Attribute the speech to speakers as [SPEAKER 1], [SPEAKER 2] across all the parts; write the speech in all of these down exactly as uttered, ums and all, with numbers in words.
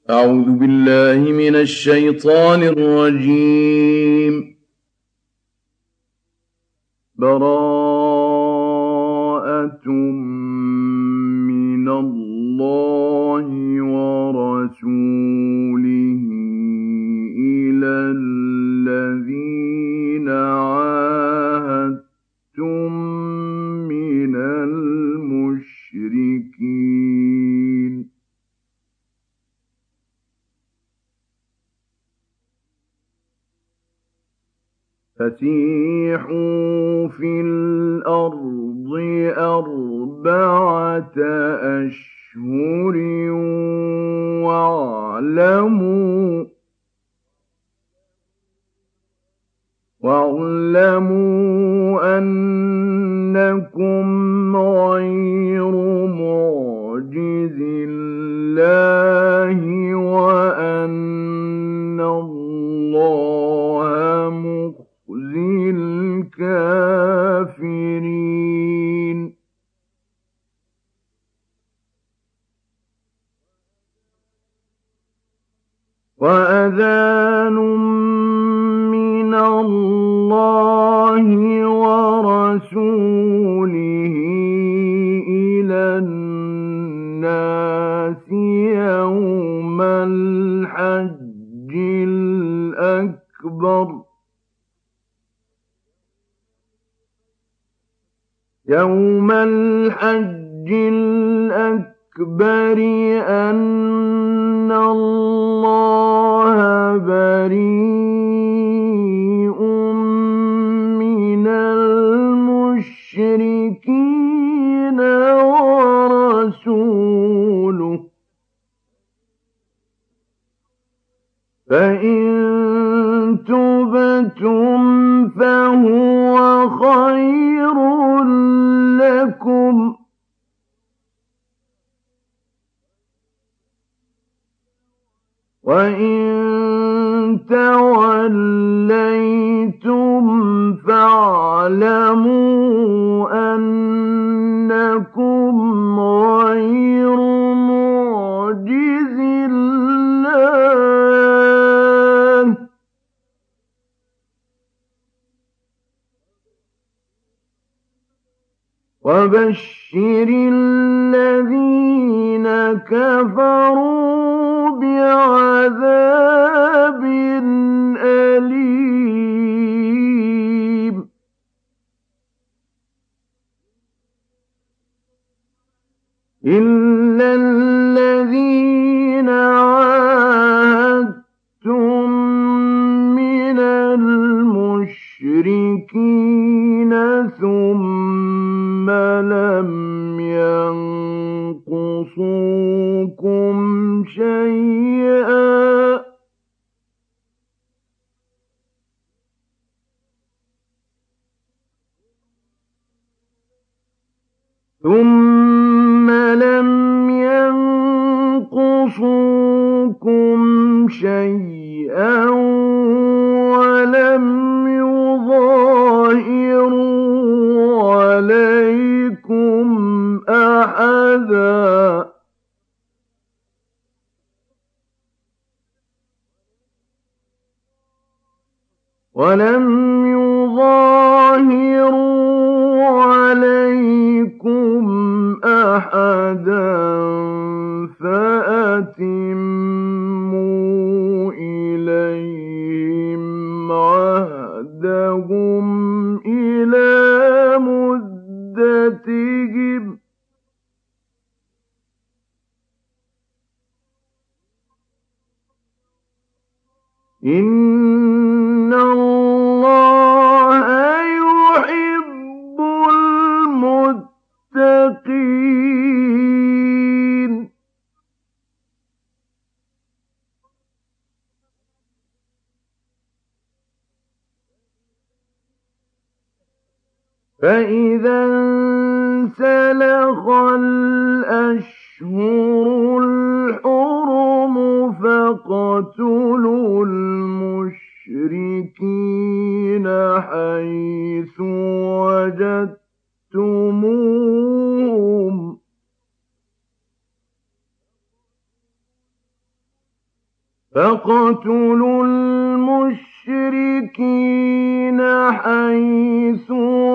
[SPEAKER 1] أعوذ بالله من الشيطان الرجيم. براءة من الله ورسوله إلى الذين عاهدتم من المشركين. فسيحوا في الأرض أربعة أشهر واعلموا واعلموا أنكم غير معجز الله وأن الله مخزي الكافرين. وأذان من الله ورسوله إلى الناس يوم الحج الأكبر يوم الحج الأكبر أن الله بريء من المشركين ورسوله، فإن تبتم فهو خير لكم، وإن توليتم فاعلموا أنكم غير معجز الله، وبشر الذين كفروا بعذاب أليم. إلا الذين عاهدتم من المشركين ثم لم ينقصوكم شيئا ثم لم ينقصوكم شيئا ولم يظاهروا عليكم أحدا ولم يظاهروا عليكم أحدا فأتموا إليهم عهدهم إلى مدتهم، إن الله يحب المتقين. فإذا انسلخ الأشهر الحرم فاقتلوا المشركين حيث وجدتموهم فاقتلوا المشركين حيث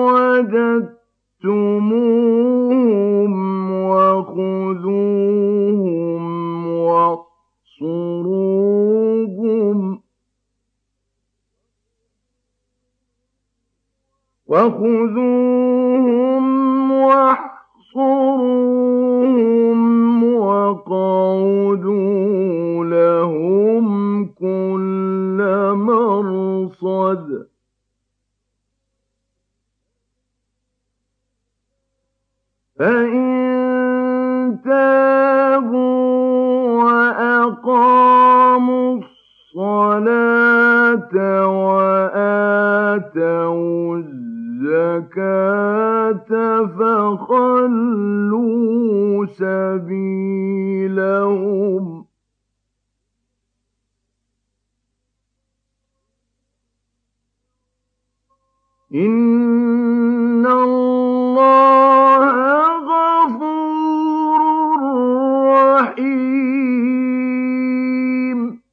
[SPEAKER 1] وجدتموهم وخذوهم واحصروهم وخذوهم واحصروهم وقعدوا لهم كل مرصد فإن تابوا وأقاموا الصلاة وآتوا الزكاة فخلوا سبيلهم إن الله غفور رحيم.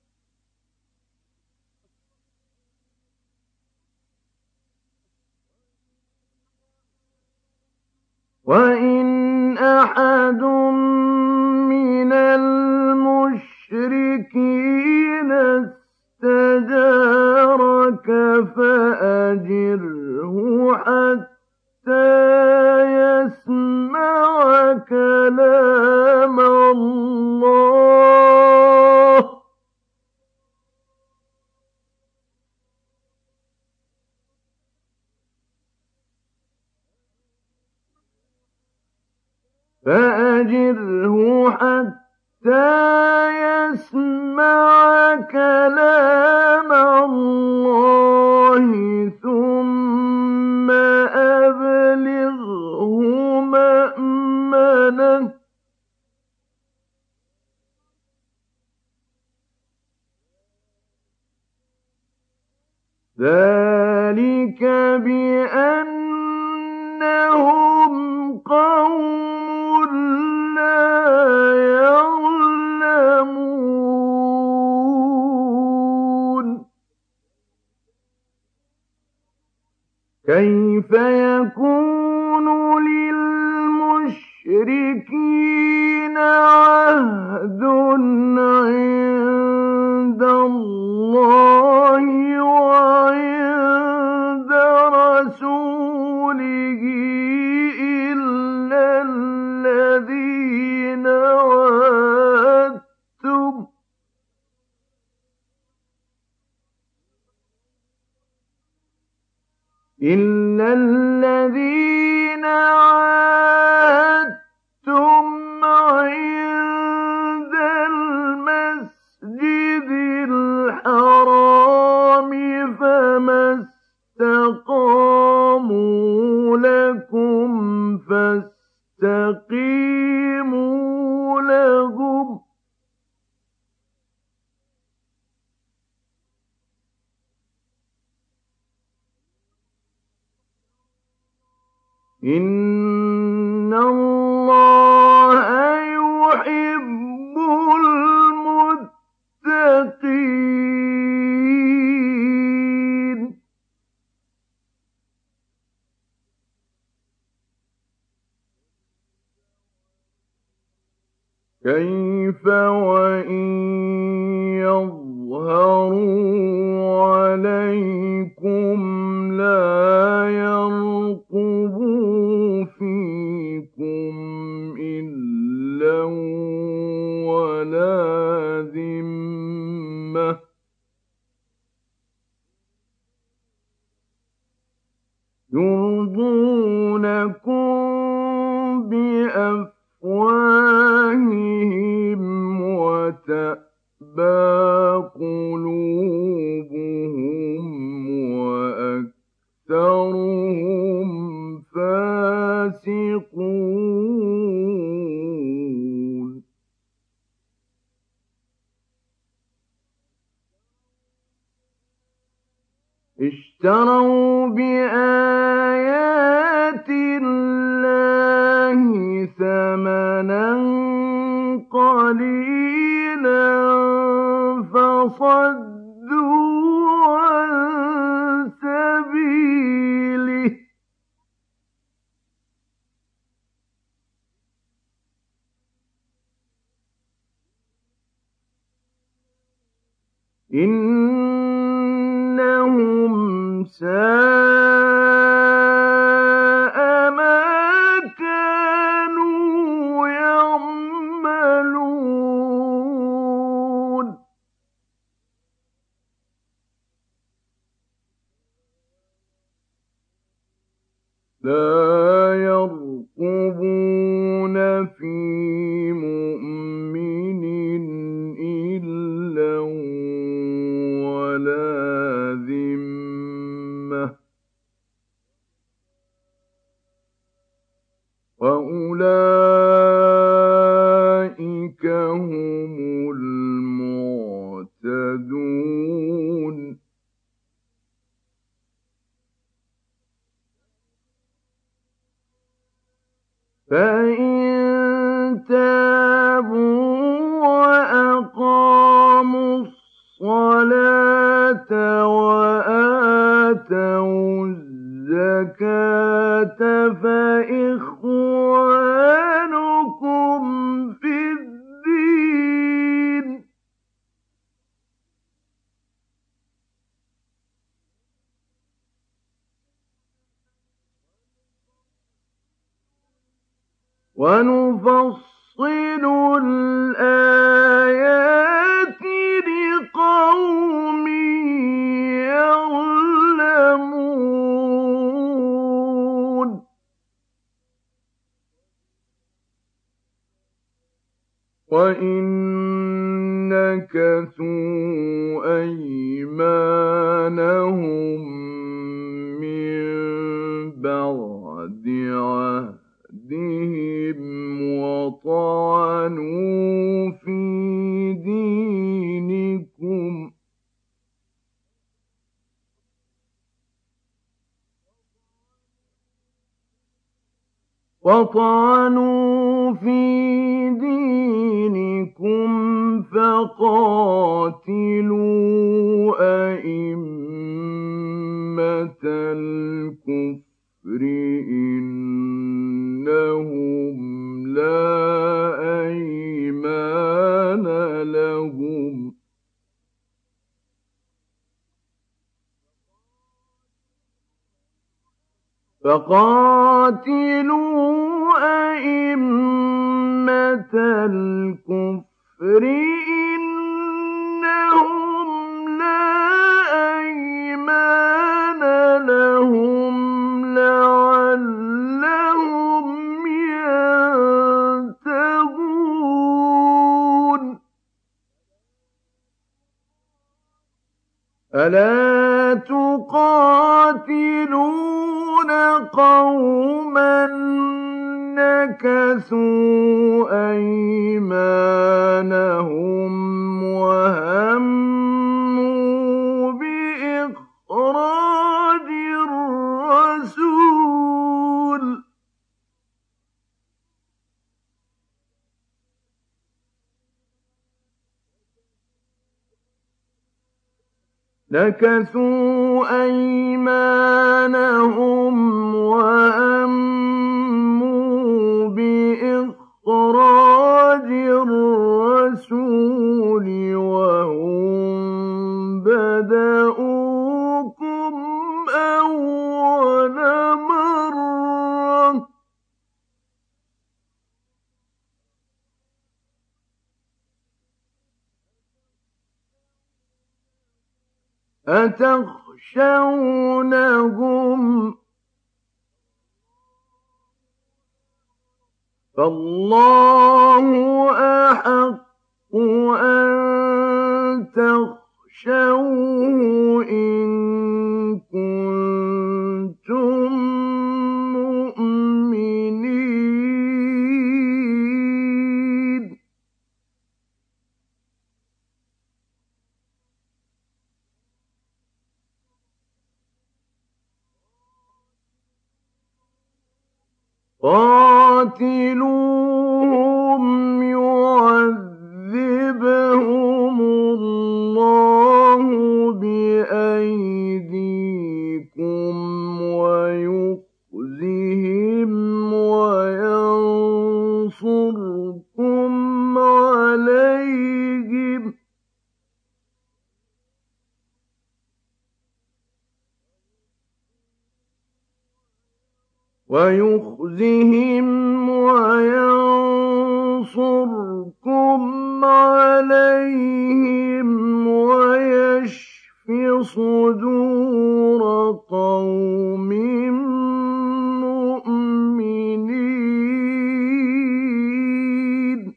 [SPEAKER 1] وإن أحد من المشركين استجارك فأجره حتى يسمع كلام الله فأجره حتى يسمع كلام الله ثم أبلغه مأمنه ذلك بأنهم قوم لا يعلمون. كيف يكون للمشركين عهد عند الله وعند رسوله إلا الذين عاهدتم إلا الذين عاهدتم عند المسجد الحرام فما استقاموا لكم فاستقيموا لهم إن الله يحب المتقين. كيف وإن يظهروا عليكم لا يرقبوا فيكم إلا ولا ذمة يرضونكم بأفواههم وتأبى قلوبهم وأكثرهم فاسقون. اشتروا بآيات الله ثمنا قليلا فصدوا وصدوا عن سبيله إنهم ساء ما كانوا يعملون لا يرقبون في مؤمن إلا ولا ذمة وأولئك هم المعتدون فإن تابوا وأقاموا الصلاة وآتوا الزكاة فإخوانكم في الدين ونفصل الآيات لقوم يعلمون وإن نكثوا أيمانهم من بعد عهدهم وطعنوا في دينكم وطعنوا في دينكم فقاتلوا أئمة الكفر إنهم لا أيمان لهم فقاتلوا أئمة الكفر إنهم لا أيمان لهم لعلهم ينتهون ألا تقاتلون قوما نكثوا أيمانهم وهموا بإخراج الرسول نكثوا أيمانهم وهموا بإخراج الرسول وهم بدأوكم أول مرة أتخشونهم فالله أحق أن تخشوه إن كنتم مؤمنين قاتلوهم يعذبهم الله ويخزهم وينصركم عليهم ويشف صدور قوم مؤمنين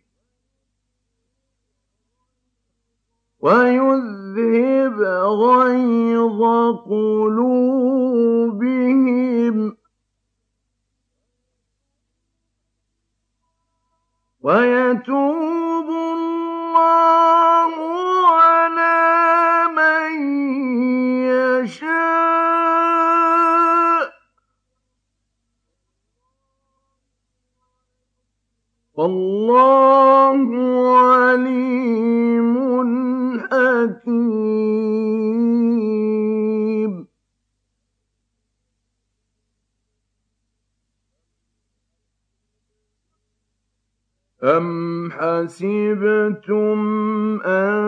[SPEAKER 1] ويذهب غيظ قلوبهم ويتوب الله على من يشاء والله عليم حكيم. أم حسبتم أن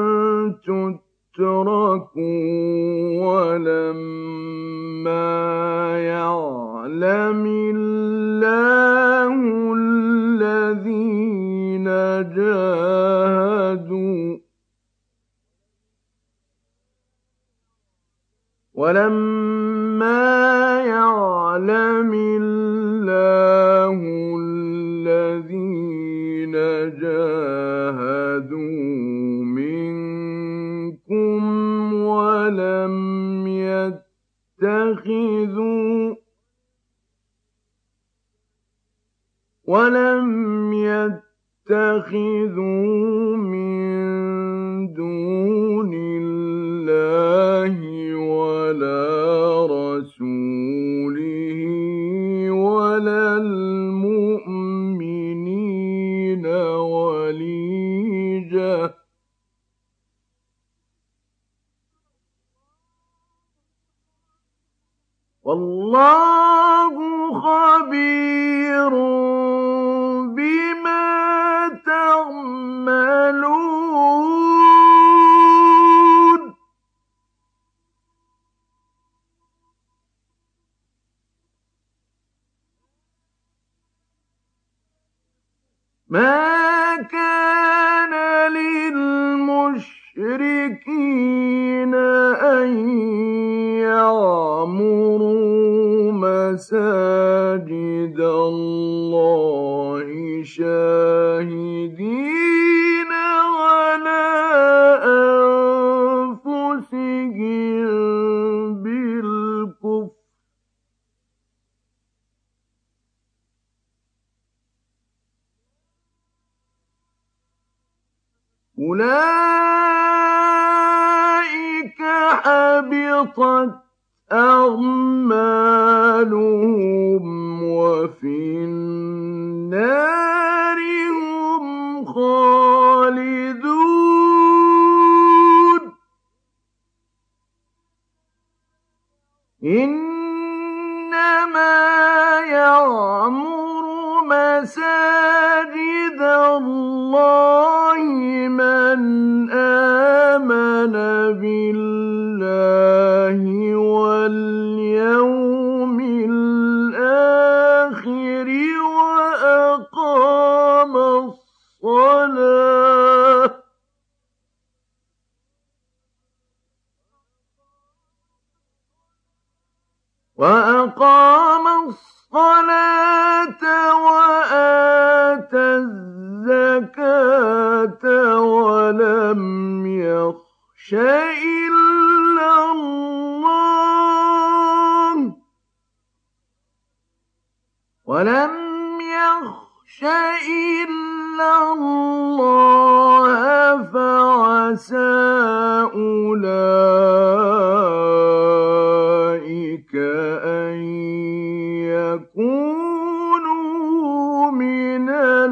[SPEAKER 1] تتركوا ولما يعلم الله الذين جاهدوا ولما يعلم الله الذين جاهدوا منكم ولم يتخذوا ولم يتخذوا من دون الله ولا رسوله ولا المؤمنين وليجة والله خبير بما تعملون. ما كان للمشركين أن يعمروا مساجد الله شاهدين على أنفسهم بالكفر أولئك حبطت أعمالهم وفي النار هم خالدون. إنما يعمر مساجد الله من آمن بالله واليوم الآخر وأقام الصلاة وأقام الصلاة وآتى الزكاة ولم يخش إلا الله ولم يخش إلا الله فعسى أولئك أن يكونوا من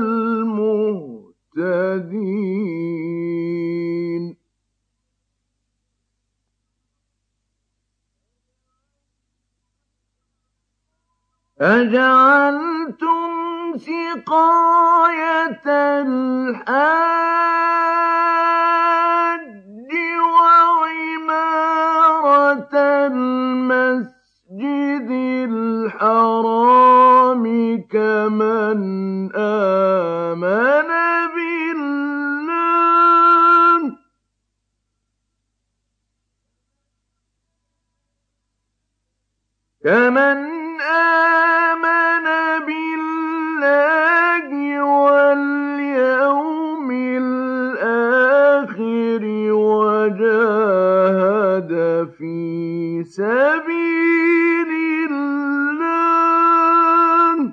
[SPEAKER 1] المهتدين. أجعلتم سقاية الحاج وعمارة المسجد الحرام كمن آمن بالله واليوم الآخر وجاهد في سبيل الله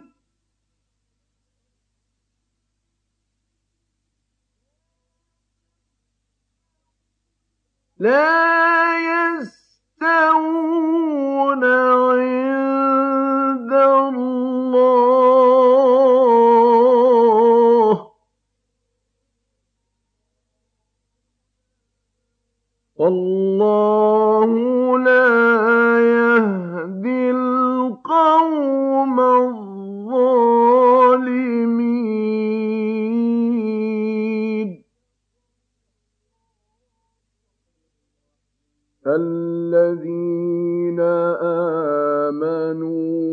[SPEAKER 1] لا يستوون عند الله والله لا يهدي القوم الظالمين الذين آمنوا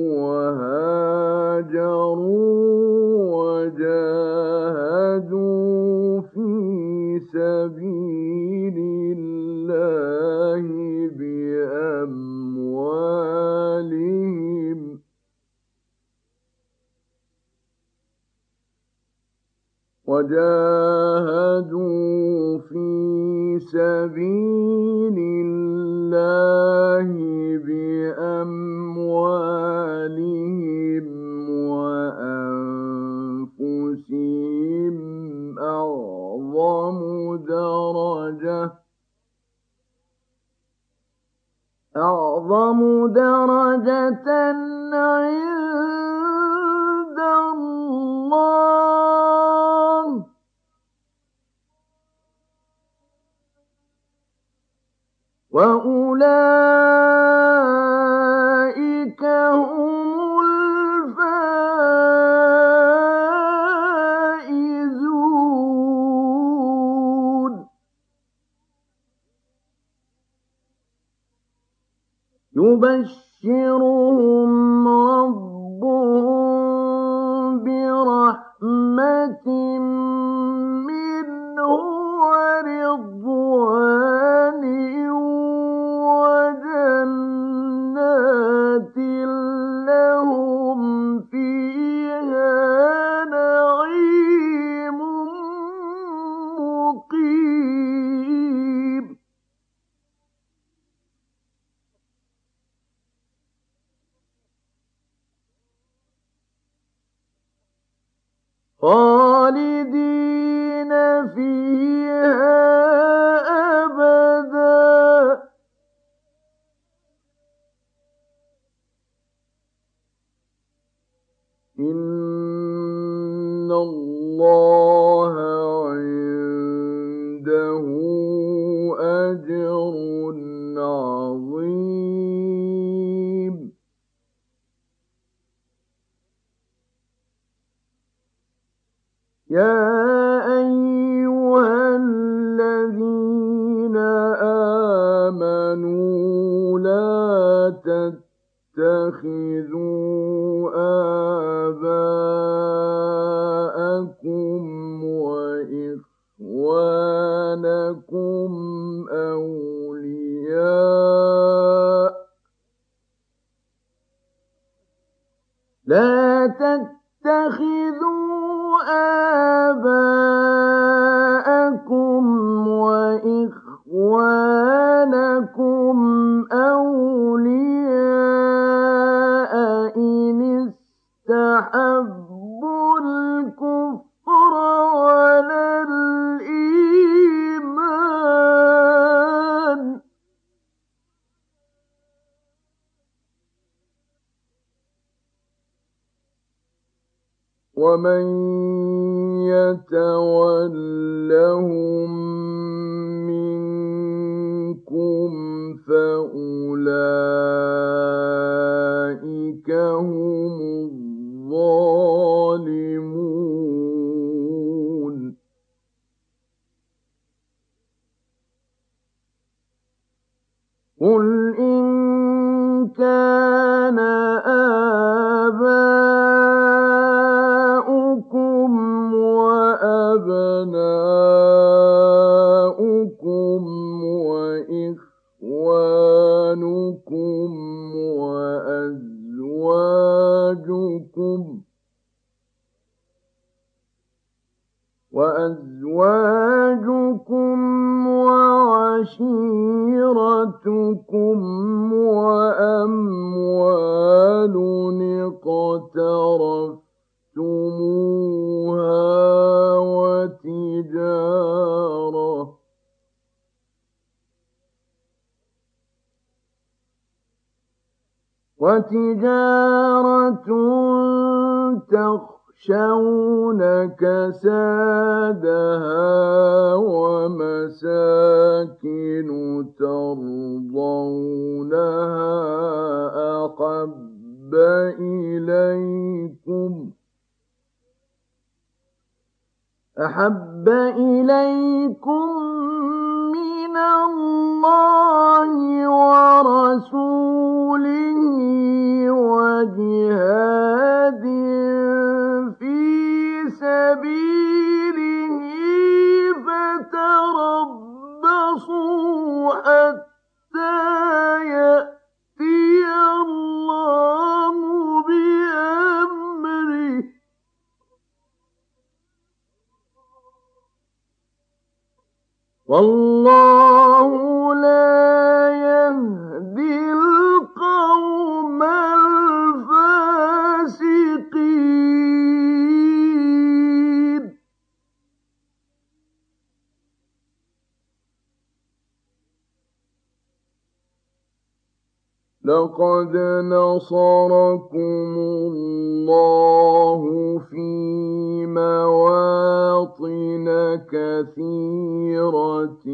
[SPEAKER 1] وهاجروا وجاهدوا في سبيل الله بأموالهم وجاهدوا في سبيل الله بأموالهم وأنفسهم أعظم درجة أعظم درجة عند الله وأولئك هم الفائزون يبشرهم ربهم برحمة منه ورضوان وجنات لهم فيها نعيم مقيم خالدين فيها أبدا إن الله عنده أجر عظيم يا أيها الذين آمنوا لا تتخذوا آباءكم وإخوانكم أولياء لا تتخذوا آباءكم وإخوانكم أولياء إن استحبوا الكفر على الإيمان ومن يتولهم منكم فأولئك هم الظالمون قل إن كان آباؤكم وأبناؤكم وإخوانكم وأزواجكم وتجارة تخشون كسادها ومساكن ترضونها أحب إليكم أحب إليكم من الله ورسوله وجهاد في سبيله فتربصوا حتى يأتي الله بأمره والله لا يهدي القوم الفاسقين لقد نصركم الله في مواطن كثيرة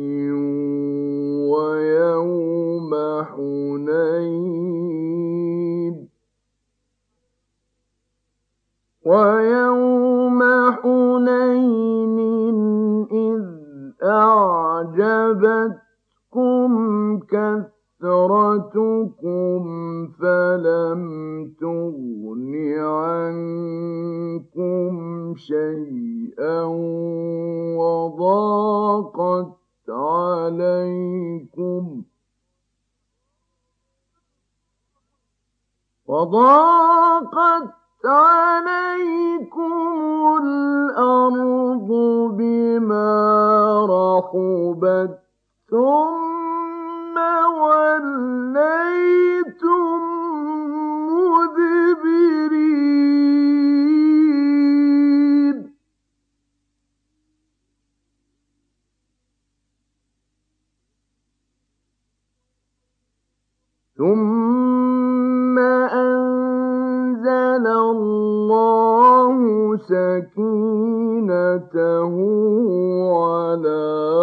[SPEAKER 1] ويوم حنين ويوم حنين إذ أعجبتكم كثرتكم فلم تغن عنكم شيئا وضاقت عليكم وضاقت عليكم الأرض بما رحبت ثم وليتم مدبرين ثم أنزل الله سكينته على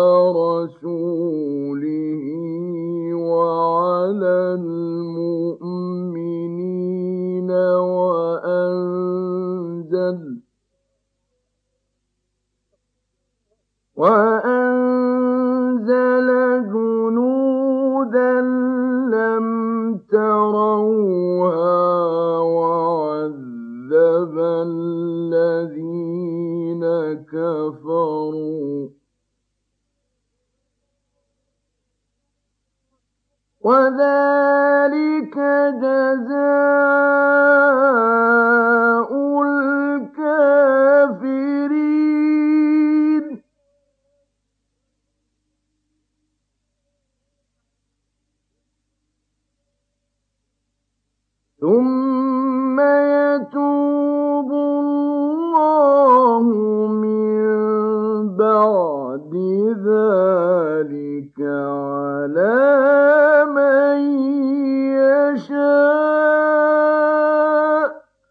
[SPEAKER 1] رسوله وعلى المؤمنين وأنزل وأنزل جنودا لم تروها وعذب الذين كفروا وذلك جزاء الكافرين ثم يتوب الله من بعد ذلك على من يشاء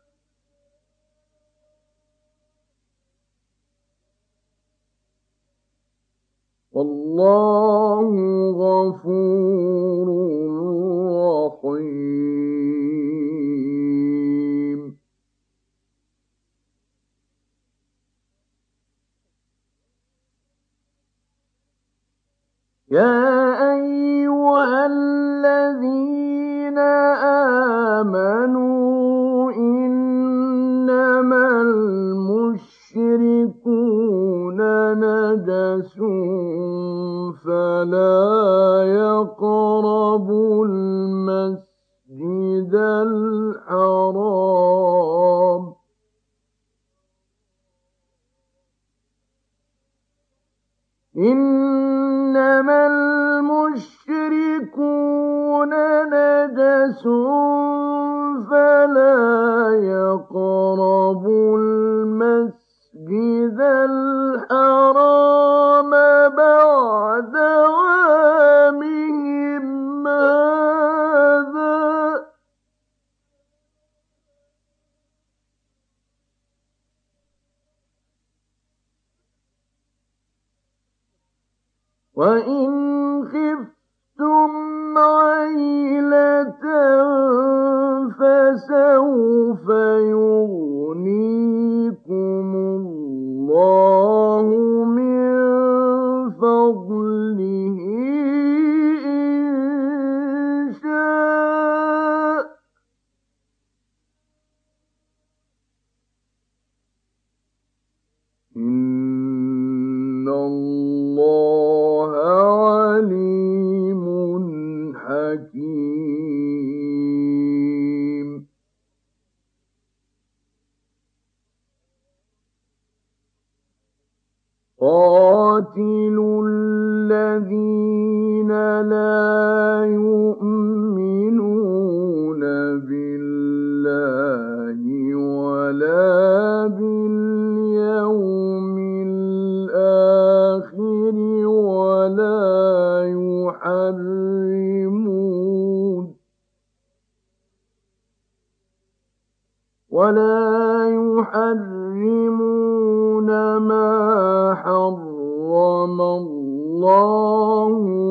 [SPEAKER 1] والله غفور رحيم يا أيها الذين آمنوا إنما المشركون نجس فلا يقربوا المسجد الحرام إنما المشركون نجس فلا يقربوا المسجد الحرام بعد عامهم هذا وإن خفتم عيلة فسوف يغنيكم الله من فضله إن شاء. إن الله عليم حكيم. قاتلوا الذين لا يؤمنون بالله ولا باليوم الآخر ولا يحرمون ولا يحرمون ما حرم الله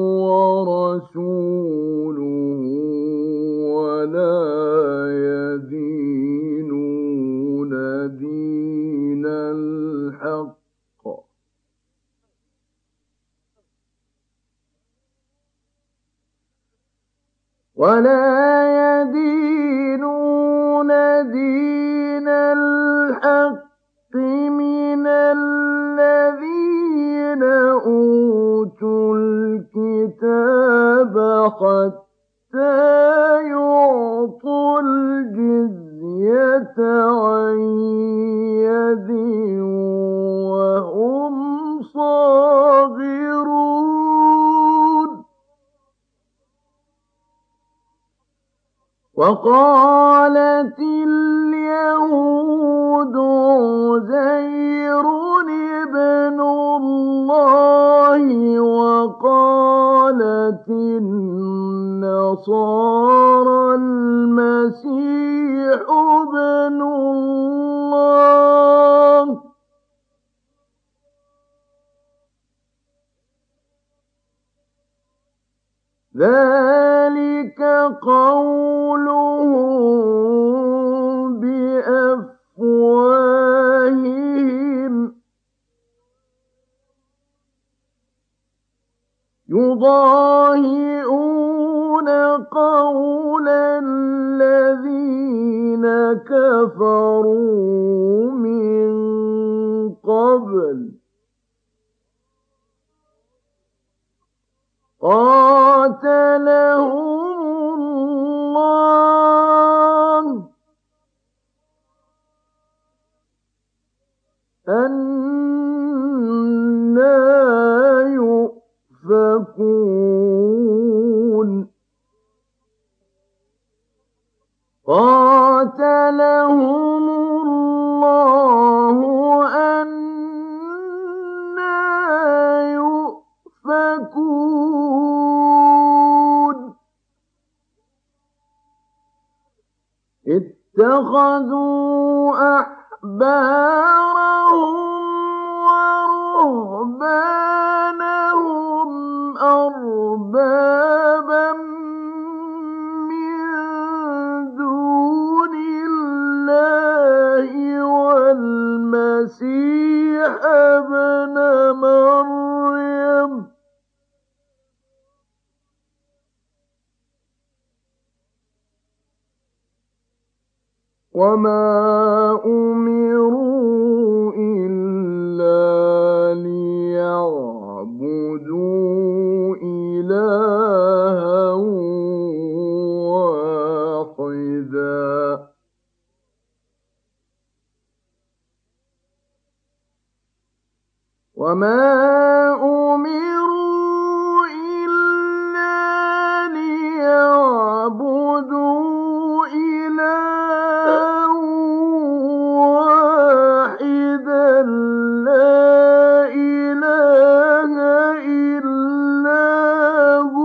[SPEAKER 1] ورسوله ولا يدينون دين الحق ولا يدينون دين الحق من الذين أوتوا الكتاب حتى يعطوا الجزية عن يد وهم صاغرون. وقالت اليهود عزير ابن الله وقالت النصارى المسيح ابن الله ذلك قولهم بأفواههم يضاهئون قول الذين كفروا من قبل قاتلهم الله أنى يؤفكون قاتلهم الله أنى يؤفكون اتخذوا أحبارهم ورهبانهم أربابا من دون الله والمسيح ابن مريم وما أمروا إلا ليعبدوا إلها واحدا وما أمروا إلا ليعبدوا إلها واحدا لا إله إلا هو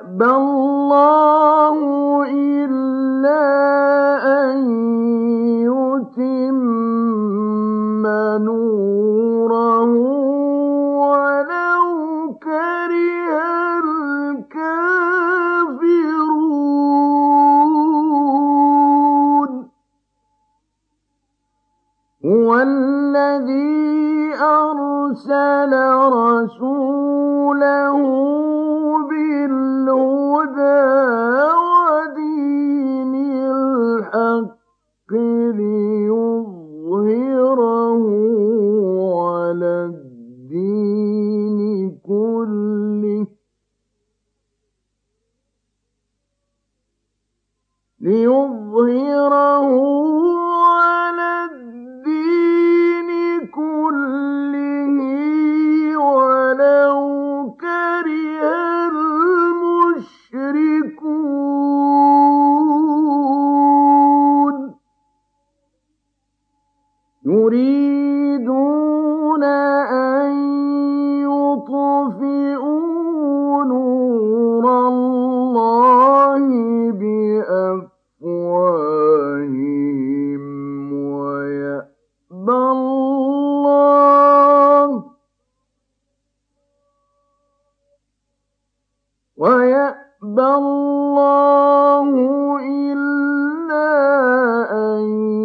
[SPEAKER 1] ويأبى الله إلا أن يتم نوره ولو كره الكافرون. هو الذي أرسل رسوله بالهدى ودين الحق ليظهره على الدين كله ليظهره على الدين كله ولو كره المشركون. يريدون أن يطفئوا نور الله بأفواههم ويأبى الله ويأبى الله إلا أن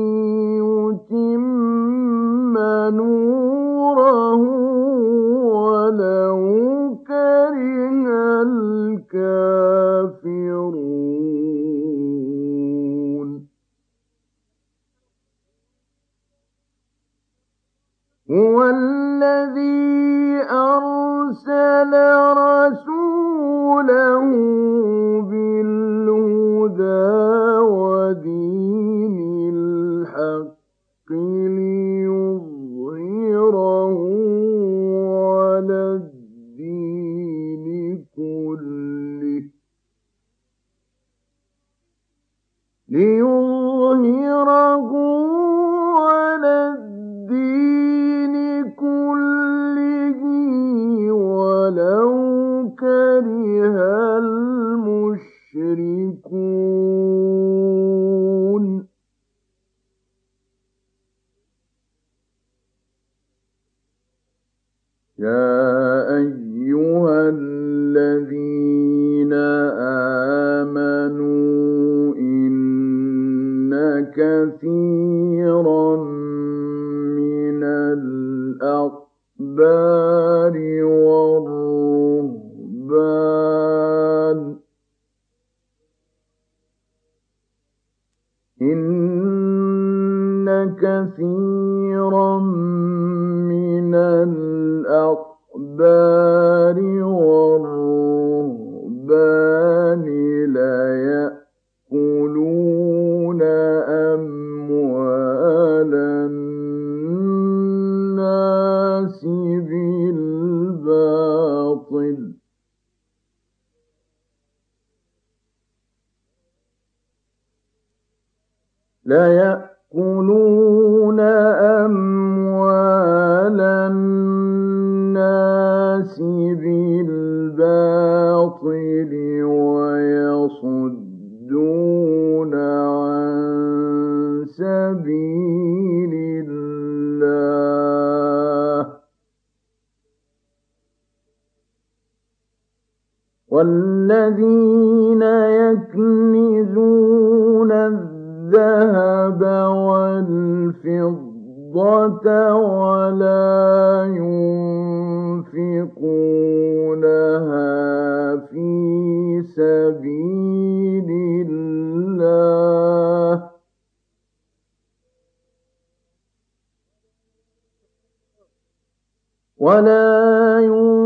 [SPEAKER 1] يتم نوره ولو كره الكافرون. هو الذي أرسل رسوله بالهدى ودين الحق ليظهره على الدين كله ليظهره على الدين كله ولو كره المشركون. يا أيها الذين آمنوا إن كثيرا من الأحبار والرهبان إن كثيرا من الأحبار والرهبان ليأكلون أموال الناس بالباطل ليأكلون أموال الناس بالباطل ويصدون عن سبيل الله والذين يكنزون الذهب والفضة ولا ينفقونها في سبيل الله ولا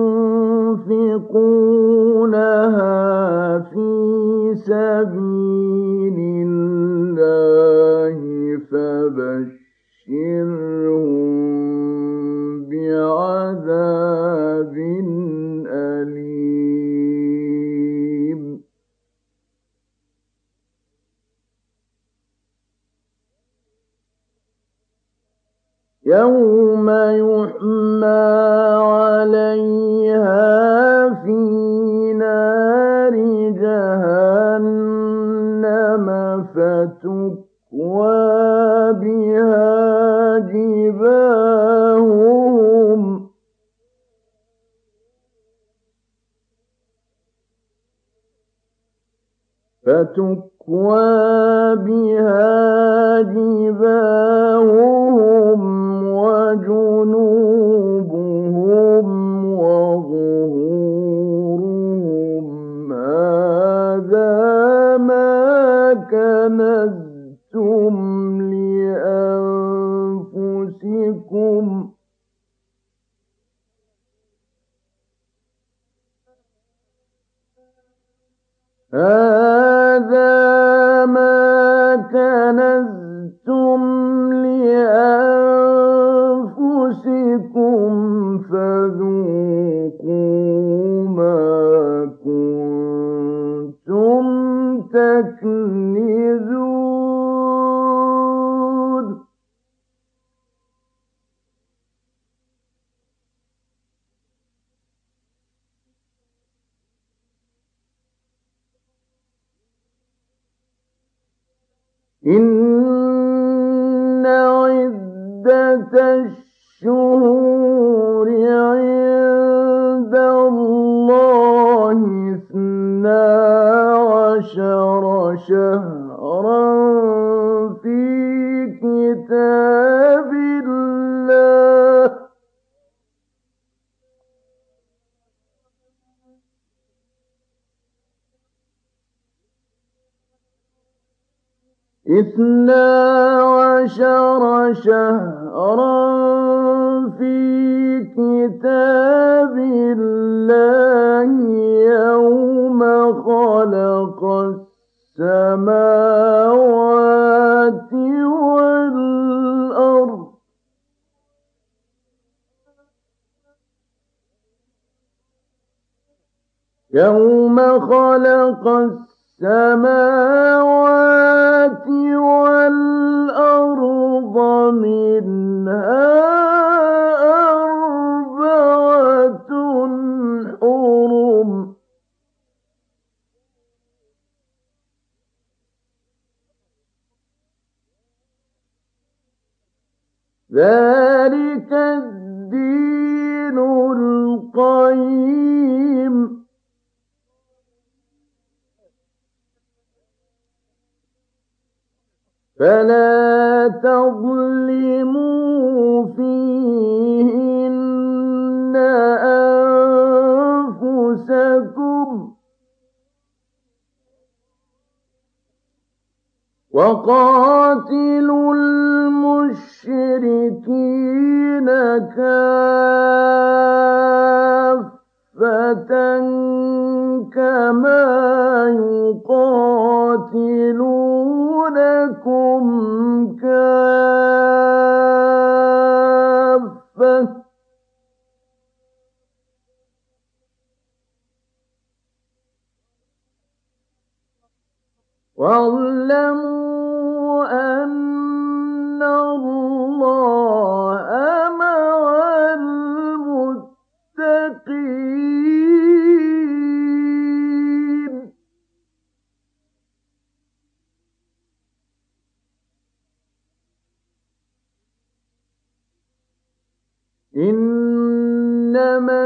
[SPEAKER 1] ينفقونها في سبيل الله فبشرهم بعذاب أليم. يوم يحمى عليها في نار جهنم فتكوى بها جباههم فتكوى بها جباههم وجنوبهم وظهورهم هذا ما كنزتم لأنفسكم هذا ما كنزتم لأنفسكم فذوقوا ما كنتم تكنزون إن عدة الشهور عند الله اثنا عشر شهرا في كتاب الله اثنا عشر شهرا في كتاب الله يوم خلق السماوات والأرض يوم خلق السماوات والأرض منها أربعة حرم ذلك الدين القيم فلا تظلموا فيهن أنفسكم وقاتلوا المشركين كافة كما يقاتلونكم كافة واعلموا أن الله مع المتقين إنما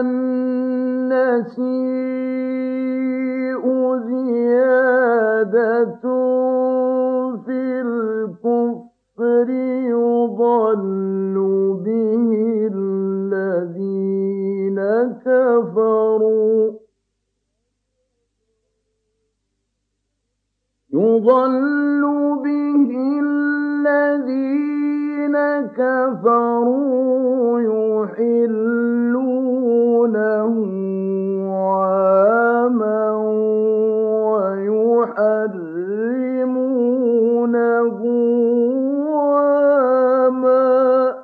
[SPEAKER 1] النسيء زيادة في الكفر يضل به الذين كفروا يضل به الذين كفروا يحلونه عاما ويحرمونه عاما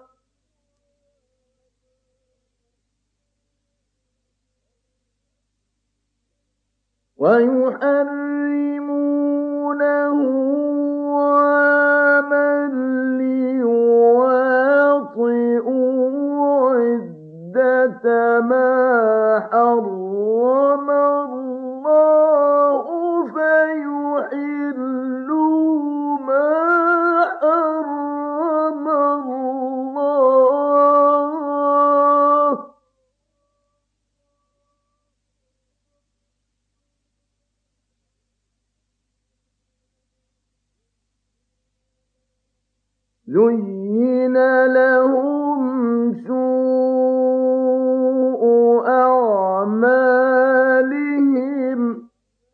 [SPEAKER 1] ويحرمونه عاما ليواطئوا عدة ما حرم الله زين لهم سوء أعمالهم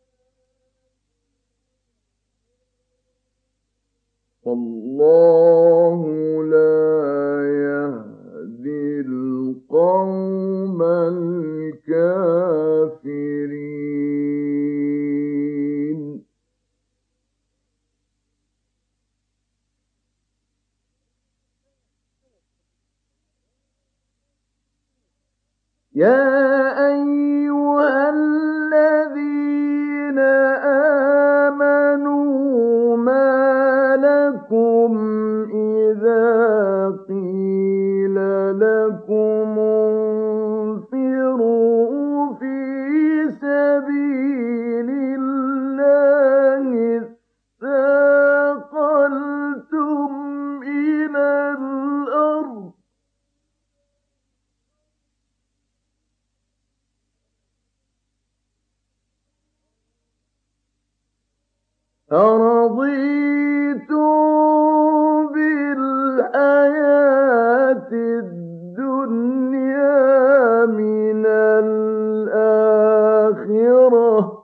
[SPEAKER 1] والله لا يهدي القوم الكافرين. يا أيها الذين آمنوا ما لكم إذا قيل لكم انفروا في سبيل الله اثاقلتم إلى الأرض أرضيتم بالحياة الدنيا من الآخرة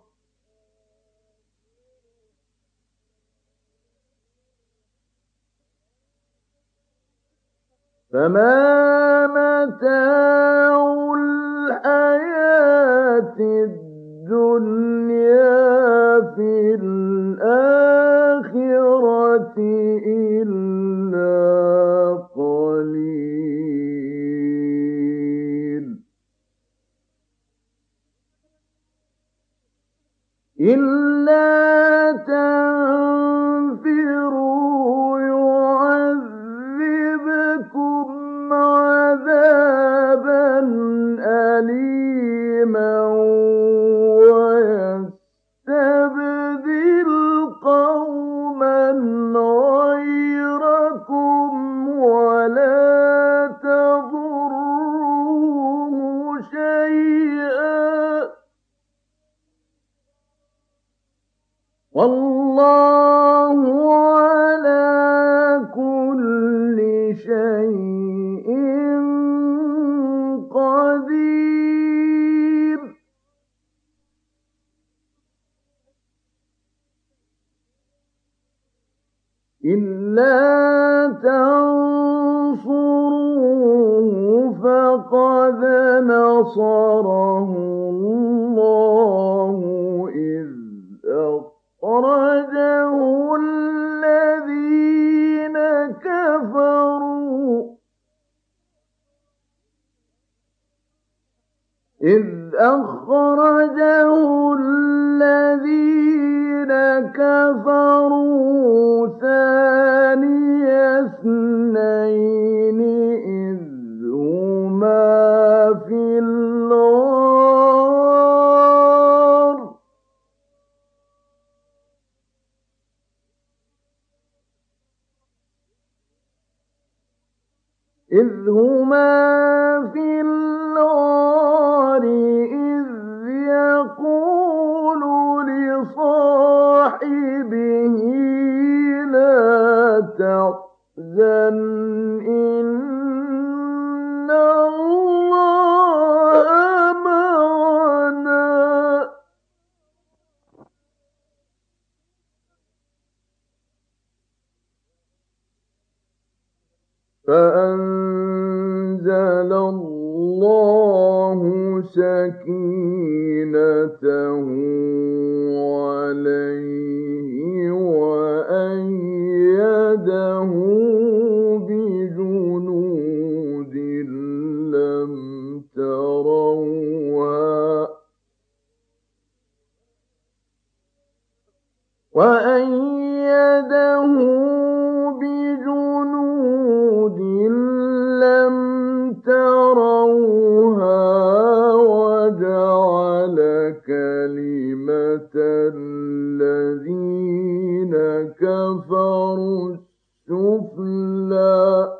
[SPEAKER 1] فما متاع الحياة الدنيا في الآخرة إلا قليل إلا تنفروا يعذبكم عذابا أليما ويستبدل قوما غيركم ولا تضروه شيئا والله على كل شيء قدير. إلا تنصروه فقد نصره الله إذ أخرجه الذين كفروا إذ أخرجه الذين كفروا ثاني اثنين إذ هما في الغار إذ هما في الغار إذ يقول لصاحبه لا تحزن إن الله معنا فأنزل الله سكينته عليه وأيده بجنود لم تروها وأيده بجنود لم تروها وجعل كلمة الذين كفروا السفلى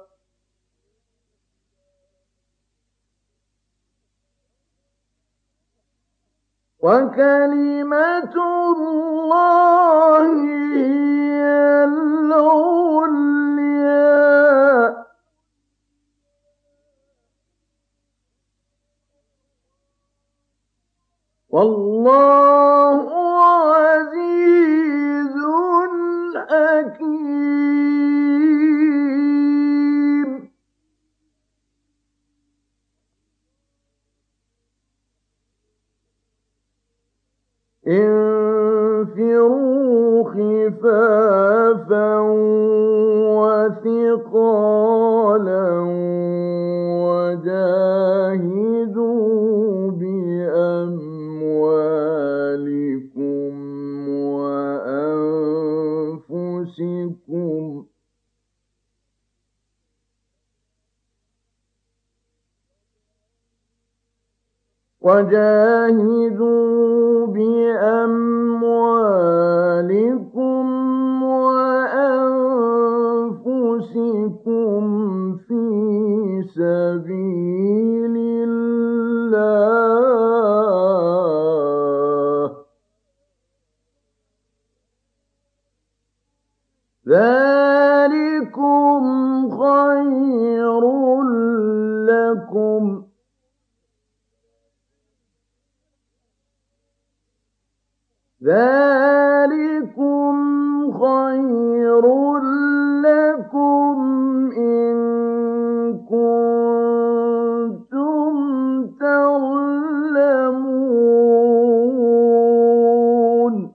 [SPEAKER 1] وكلمة الله هي العليا وجاهدوا بأموالكم وأنفسكم في سبيل الله، ذلكم خير لكم ذلكم خير لكم إن كنتم تعلمون.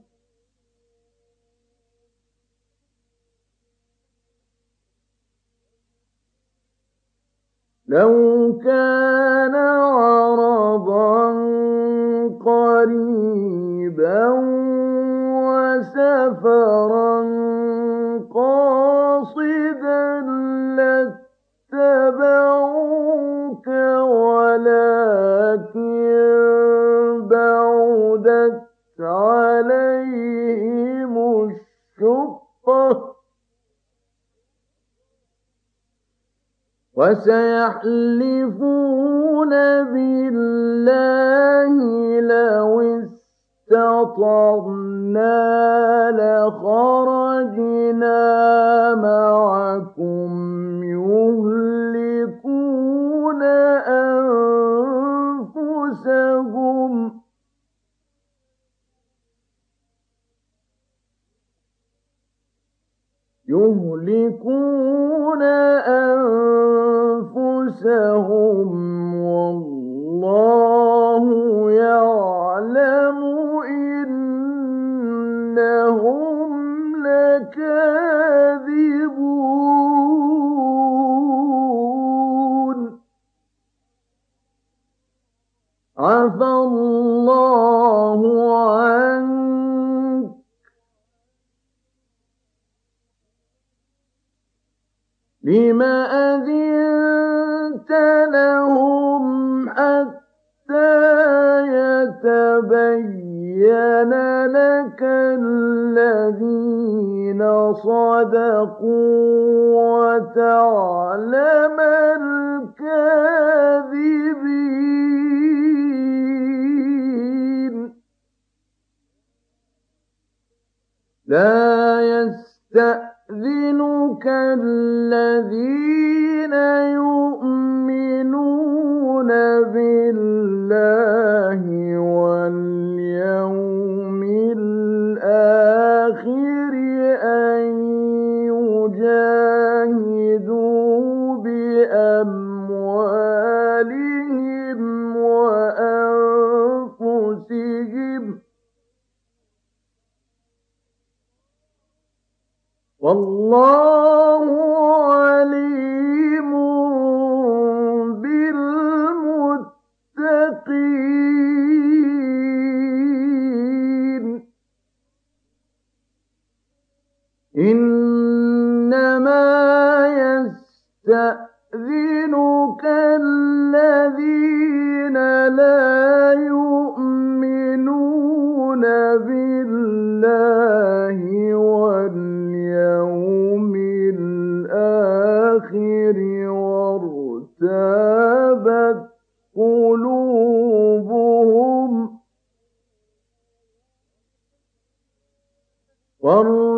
[SPEAKER 1] لو كان عرضا قريبا وسفرا قاصدا لاتبعوك ولكن بعدت عليهم الشقة وسيحلفون بالله لو استطعنا لخرجنا معكم يهلكون أنفسهم يهلكون أنفسهم والله يعلم إنهم لكاذبون. عفى الله عنك لم أذنت لهم حتى يتبين لك الذين صدقوا وتعلم الكاذبين. لا يستأذنك الذين يؤمنون بالله واليوم الآخر أن يجاهدوا بأموالهم وأنفسهم والله عليم بالمتقين. إنما يستأذنك الذين لا يؤمنون بالله واليوم الآخر وارتابت قلوبهم